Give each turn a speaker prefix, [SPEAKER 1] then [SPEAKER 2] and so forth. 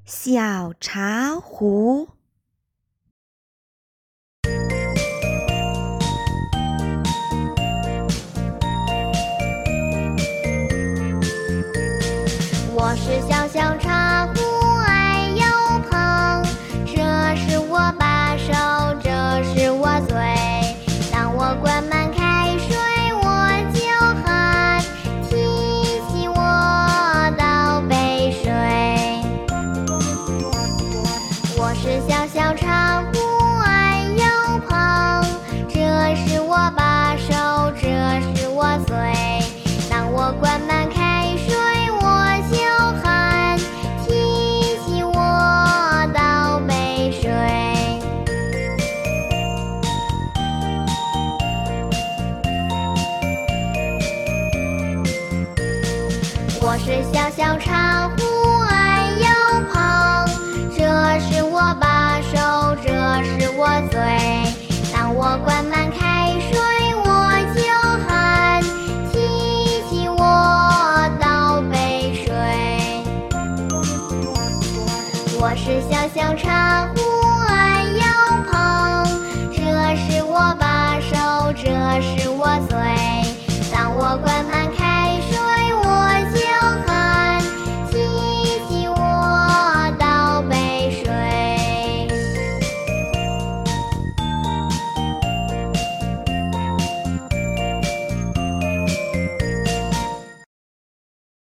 [SPEAKER 1] 小茶壶。
[SPEAKER 2] 我是小小茶壶，爱又胖，这是我把手，这是我嘴。当我灌满开水，我就喊，提起我倒杯水。我是小小茶壶，爱又胖，这是我把手，这是我嘴。当我灌满开水，我就喊，提起我倒杯水。我是小小茶壶，爱又胖，这是我把手，这是我嘴。当我灌满开水，我就喊，提起我倒杯水。我是小小茶壶，